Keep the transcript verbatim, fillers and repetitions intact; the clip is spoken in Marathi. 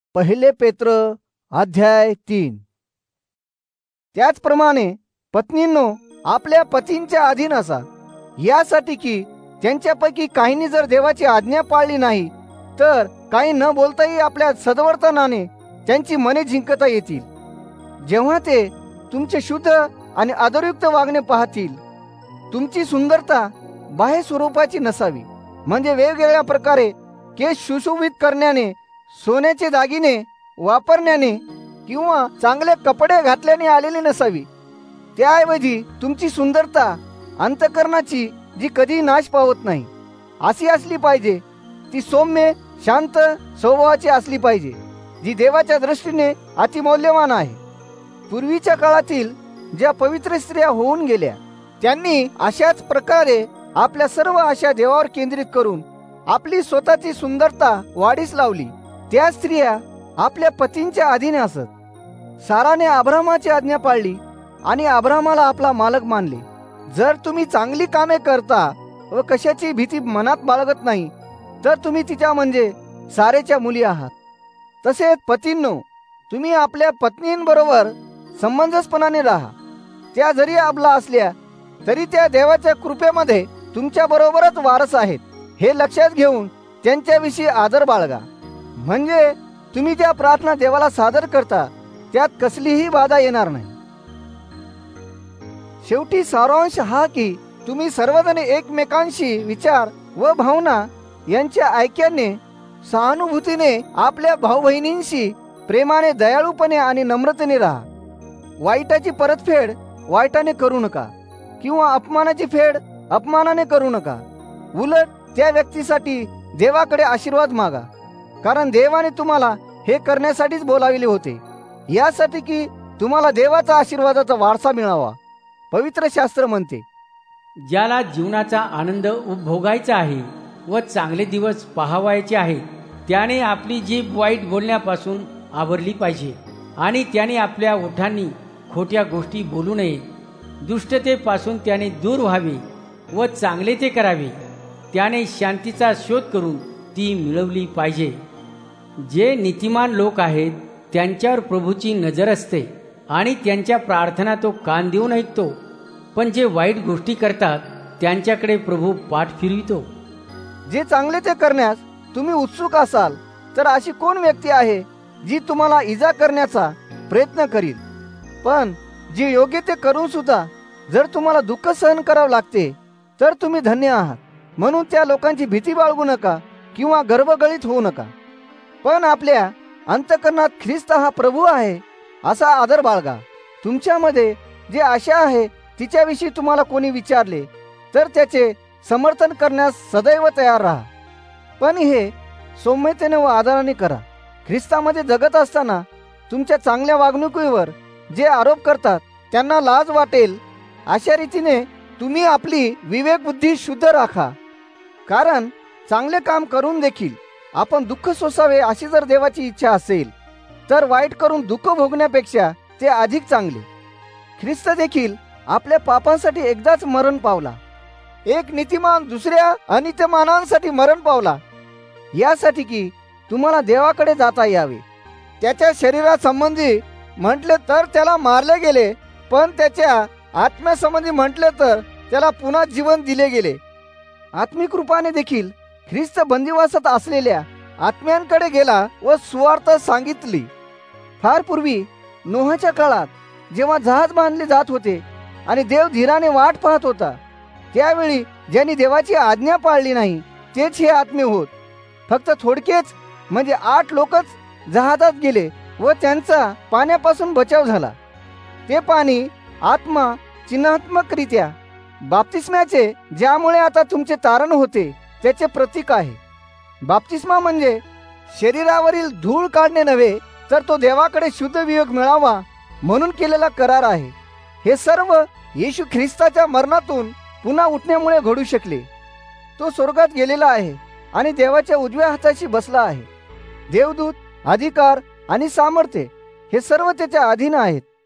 पहिले पेत्र अध्याय तीन. त्याचप्रमाणे पत्नींनो, आपल्या पतींच्या अधीन असा, यासाठी की त्यांच्यापैकी काहींनी जर देवाची आज्ञा पाळली नाही तर काही न बोलताही आपल्या सद्वर्तनाने त्यांची मने जिंकता येतील. जेव्हा ते तुमचे शुद्ध आणि आदरयुक्त वागणे पाहतील, तुमची सुंदरता बाह्य स्वरूपाची नसावी, म्हणजे वेगवेगळ्या प्रकारे केस सुशोभित करण्याने, सोन्याचे दागिने वापरण्याने किंवा चांगले कपडे घातल्याने आलेली नसावी. त्याऐवजी तुमची सुंदरता अंतःकरणाची, जी कधी नाश पावत नाही, अशी असली पाहिजे. ती सौम्य, शांत स्वभावाची असली पाहिजे, जी देवाच्या दृष्टीने अतिमौल्यवान आहे. पूर्वीच्या काळातील ज्या पवित्र स्त्रिया होऊन गेल्या, त्यांनी अशाच प्रकारे आपल्या सर्व आशा देवावर केंद्रित करून आपली स्वतःची सुंदरता वाढीस लावली. त्या स्त्रिया आपल्या पतींच्या अधीन असत. साराने अब्रामाची आज्ञा पाळली आणि अब्रामाला आपला मालक मानले. जर तुम्ही चांगली कामे करता व कशाची भीती मनात बाळगत नाही, तर तुम्ही तिच्या म्हणजे सारेच्या मुली आहात. तसेच पतींनो, तुम्ही आपल्या पत्नींबरोबर समंजसपणाने राहा. त्या जरी अबला असल्या तरी त्या देवाच्या कृपेमध्ये तुमच्या बरोबरच वारस आहेत, हे लक्षात घेऊन त्यांच्याविषयी आदर बाळगा. म्हणजे तुम्ही ज्या प्रार्थना देवाला सादर करता त्यात कसलीही बाधा येणार नाही. शेवटी सारांश हा की तुम्ही सर्वजण एकमेकांशी विचार व भावना यांच्या ऐक्याने, सहानुभूतीने आपल्या भाऊ बहिणींशी प्रेमाने, दयाळूपणे आणि नम्रतेने राहा. वाईटाची परतफेड वाईटाने करू नका किंवा अपमानाची फेड अपमानाने करू नका. उलट त्या व्यक्तीसाठी देवाकडे आशीर्वाद मागा, कारण देवाने तुम्हाला हे करण्यासाठीच बोलाविले होते, यासाठी की तुम्हाला देवाचा आशीर्वादाचा वारसा मिळावा. पवित्र शास्त्र म्हणते, ज्याला जीवनाचा आनंद उपभोगायचा आहे व चांगले दिवस पाहावायचे आहेत, त्याने आपली जीभ वाईट बोलण्यापासून आवरली पाहिजे आणि त्याने आपल्या ओठांनी खोट्या गोष्टी बोलू नये. दुष्टतेपासून त्याने दूर व्हावे व चांगले ते करावे. त्याने शांतीचा शोध करून ती मिळवली पाहिजे. जे नीतिमान लोक आहेत त्यांच्यावर प्रभूची नजर असते आणि त्यांच्या प्रार्थना तो कान देऊन ऐकतो, पण जे वाईट गोष्टी करतात त्यांच्याकडे प्रभू पाठ फिरवितो. जे चांगले ते करण्यास तुम्ही उत्सुक असाल तर अशी कोण व्यक्ती आहे जी तुम्हाला इजा करण्याचा प्रयत्न करील? पण जे योग्य ते करून सुद्धा जर तुम्हाला दुःख सहन करावं लागते तर तुम्ही धन्य आहात. म्हणून त्या लोकांची भीती बाळगू नका किंवा गर्वगळीत होऊ नका, पण आपल्या अंतःकरणात ख्रिस्त हा प्रभू आहे असा आदर बाळगा. तुमच्यामध्ये जे आशा आहे तिच्याविषयी तुम्हाला कोणी विचारले तर त्याचे समर्थन करण्यास सदैव तयार राहा, पण हे सौम्यतेने व आदराने करा. ख्रिस्तामध्ये जगत असताना तुमच्या चांगल्या वागणुकीवर जे आरोप करतात त्यांना लाज वाटेल अशा रीतीने तुम्ही आपली विवेक बुद्धी शुद्ध राखा. कारण चांगले काम करून देखील आपण दुःख सोसावे अशी जर देवाची इच्छा असेल तर वाईट करून दुःख भोगण्यापेक्षा ते अधिक चांगले. ख्रिस्त देखील आपल्या पापांसाठी एकदाच मरण पावला, एक नीतिमान दुसऱ्या अनित्यमानांसाठी मरण पावला, यासाठी की तुम्हाला देवाकडे जाता यावे. त्याच्या शरीरासंबंधी म्हटले तर त्याला मारले गेले, पण त्याच्या आत्म्यासंबंधी म्हटले तर त्याला पुन्हा जीवन दिले गेले. आत्मिक रूपाने देखील ख्रिस्त बंदिवासात असलेल्या आत्म्यांकडे गेला व सुवार्थ सांगितली. फार पूर्वी नोहाच्या काळात जेव्हा जहाज बांधले जात होते आणि देव धीराने वाट पाहत होता, त्यावेळी ज्यांनी देवाची आज्ञा पाळली नाही तेच हे आत्मे होत. फक्त थोडकेच म्हणजे आठ लोकच जहाजात गेले व त्यांचा पाण्यापासून बचाव झाला. ते पाणी आत्मा चिन्हात्मकरित्या बाप्तिस्म्याचे, ज्यामुळे आता तुमचे तारण होते, त्याचे प्रतीक आहे. बाप्तिस्मा म्हणजे शरीरावरील धूळ काढणे नव्हे, तर तो देवाकडे शुद्ध विवेक मिळावा म्हणून केलेला करार आहे. हे सर्व येशू ख्रिस्ताच्या मरणातून पुन्हा उठण्यामुळे घडू शकले. तो स्वर्गात गेलेला आहे आणि देवाच्या उजव्या हाताशी बसला आहे. देवदूत, अधिकार आणि सामर्थ्य हे सर्व त्याच्या अधीन आहेत.